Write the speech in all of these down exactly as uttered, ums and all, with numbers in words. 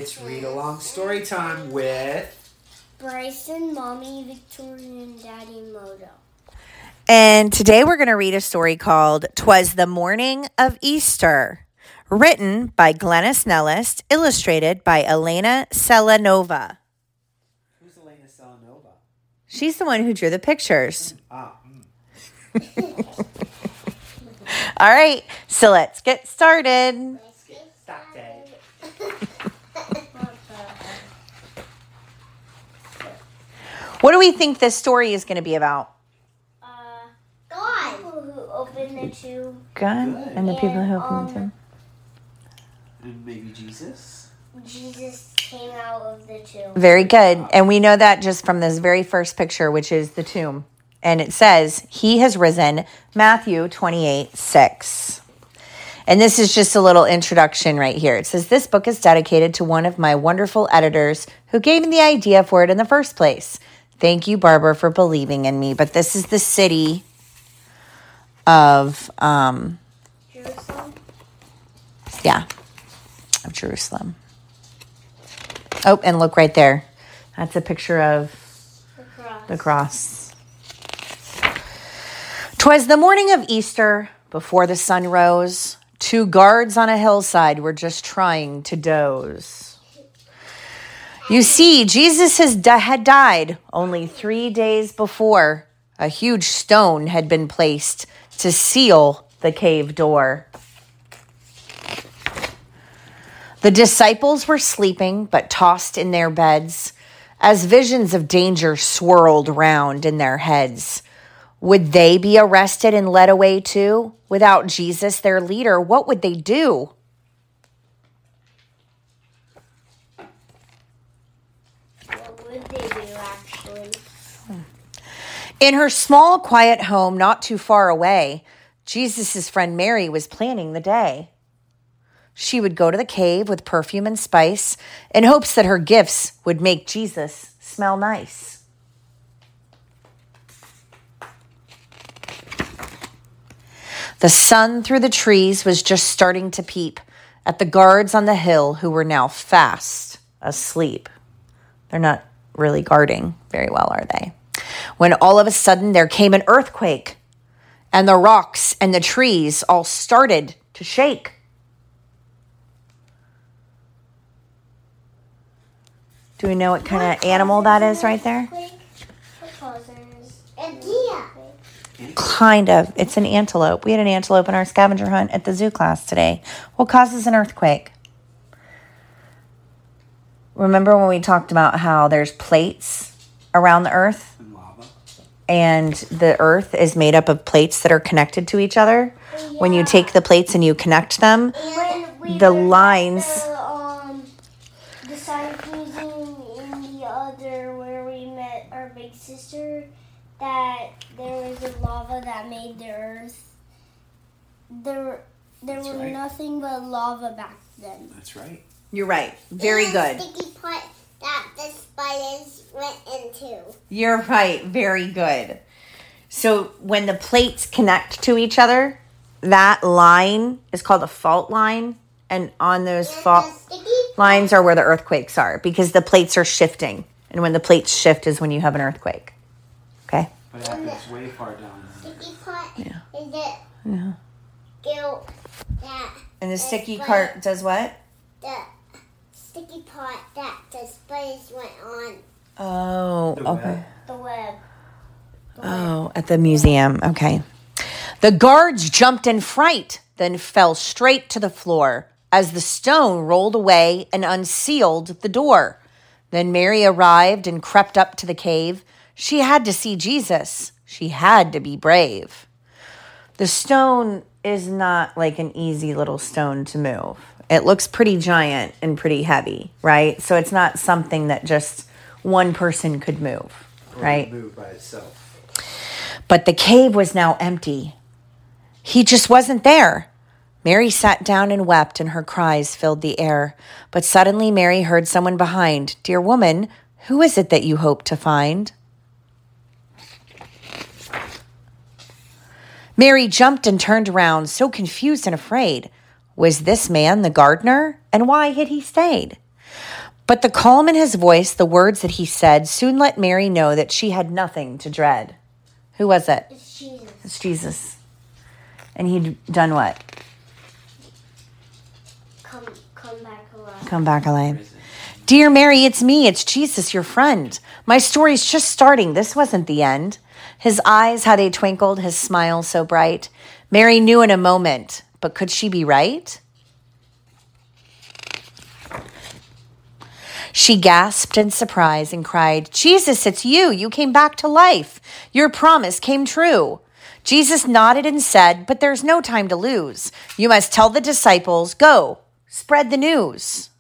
It's Read Along Story Time with Bryson, Mommy, Victoria, and Daddy Moto. And today we're going to read a story called "'Twas the Morning of Easter," written by Glennis Nellis, illustrated by Elena Selenova. Who's Elena Selenova? She's the one who drew the pictures. Ah. Mm. All right, so let's get started. Let's get started. What do we think this story is going to be about? Uh, God. People who open the tomb. God Good. and the people who And, open um, the tomb. And maybe Jesus? Jesus came out of the tomb. Very good. And we know that just from this very first picture, which is the tomb. And it says, "He has risen," Matthew twenty-eight six. And this is just a little introduction right here. It says, "This book is dedicated to one of my wonderful editors who gave me the idea for it in the first place. Thank you, Barbara, for believing in me." But this is the city of, um, Jerusalem. yeah, of Jerusalem. Oh, and look right there. That's a picture of The cross. the cross. "'Twas the morning of Easter, before the sun rose. Two guards on a hillside were just trying to doze. You see, Jesus has di- had died only three days before. A huge stone had been placed to seal the cave door. The disciples were sleeping, but tossed in their beds, as visions of danger swirled round in their heads. Would they be arrested and led away too? Without Jesus, their leader, what would they do? What would they do, actually? In her small, quiet home not too far away, Jesus' friend Mary was planning the day. She would go to the cave with perfume and spice in hopes that her gifts would make Jesus smell nice. The sun through the trees was just starting to peep at the guards on the hill who were now fast asleep. They're not really guarding very well, are they? When all of a sudden there came an earthquake, and the rocks and the trees all started to shake. Do we know what kind of animal that is right there? What causes a deer? Kind of. It's an antelope. We had an antelope in our scavenger hunt at the zoo class today. What causes an earthquake? Remember when we talked about how there's plates around the earth? And lava? And the earth is made up of plates that are connected to each other. When you Yeah. take the plates and you connect them, When we the learned lines... The, um, the science museum in the other where we met our big sister, that there was a lava that made the earth. There, there That's was right. nothing but lava back then. That's right. You're right. Very And good. the sticky pot that the spiders went into. You're right. Very good. So when the plates connect to each other, that line is called a fault line. And on those And fault the sticky lines are where the earthquakes are because the plates are shifting. And when the plates shift is when you have an earthquake. Okay? But it happens way far down. sticky pot Yeah. is it Yeah. guilt that And the the sticky spi- cart does what? the sticky pot that the spiders went on. Oh, The okay. web. The web. Oh, at the museum. Okay. The guards jumped in fright, then fell straight to the floor as the stone rolled away and unsealed the door. Then Mary arrived and crept up to the cave. She had to see Jesus. She had to be brave. The stone is not like an easy little stone to move. It looks pretty giant and pretty heavy, right? So it's not something that just one person could move, Or right? move by itself. But the cave was now empty. He just wasn't there. Mary sat down and wept, and her cries filled the air. But suddenly Mary heard someone behind. "Dear woman, who is it that you hope to find?" Mary jumped and turned around, so confused and afraid. Was this man the gardener? And why had he stayed? But the calm in his voice, the words that he said, soon let Mary know that she had nothing to dread. Who was it? It's Jesus. It's Jesus. And he'd done what? Come, come back alive. Come back alive. Dear Mary, it's me. It's Jesus, your friend. My story's just starting. This wasn't the end. His eyes, how they twinkled, his smile so bright. Mary knew in a moment, but could she be right? She gasped in surprise and cried, Jesus, it's you. You came back to life. Your promise came true. Jesus nodded and said, but there's no time to lose. You must tell the disciples, go, spread the news.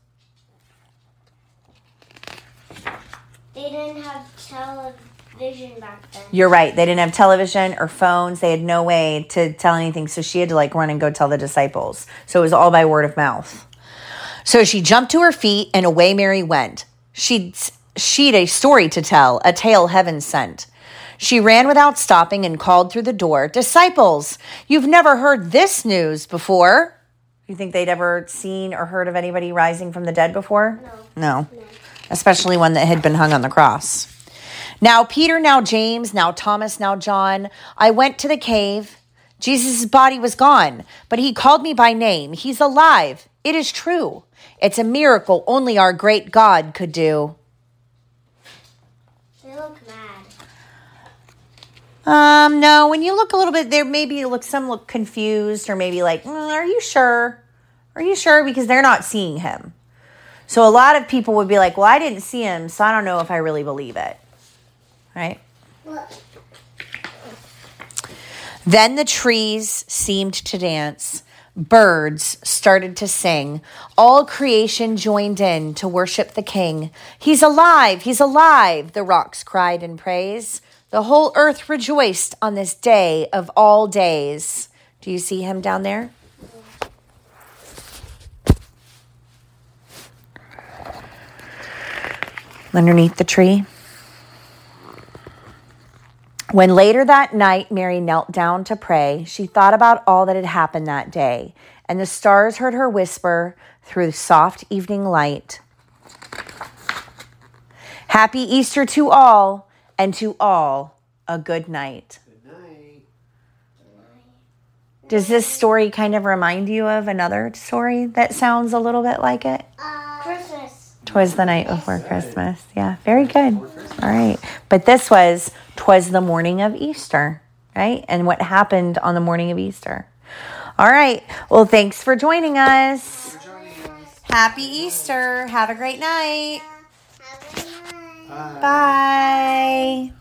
They didn't have television back then. You're right. They didn't have television or phones. They had no way to tell anything. So she had to like run and go tell the disciples. So it was all by word of mouth. So she jumped to her feet and away Mary went. She'd, she'd a story to tell, a tale heaven sent. She ran without stopping and called through the door, disciples, you've never heard this news before. You think they'd ever seen or heard of anybody rising from the dead before? No. No. Especially one that had been hung on the cross. Now Peter, now James, now Thomas, now John. I went to the cave. Jesus' body was gone, but he called me by name. He's alive. It is true. It's a miracle only our great God could do. They look mad. Um, no, when you look a little bit there, maybe look some look confused or maybe like, mm, are you sure? Are you sure? Because they're not seeing him. So a lot of people would be like, well, I didn't see him, so I don't know if I really believe it. Right? What? Then the trees seemed to dance. Birds started to sing. All creation joined in to worship the King. He's alive! He's alive! The rocks cried in praise. The whole earth rejoiced on this day of all days. Do you see him down there? Underneath the tree. When later that night Mary knelt down to pray, she thought about all that had happened that day, and the stars heard her whisper through the soft evening light, Happy Easter to all, and to all a good night. Good night. Does this story kind of remind you of another story that sounds a little bit like it? Uh, Christmas. Twas the night before Christmas. Yeah, very good. All right. But this was Twas the morning of Easter, right? And what happened on the morning of Easter. All right. Well, thanks for joining us. For joining us. Happy Easter. Have a great night. Have a good night. Bye. Bye.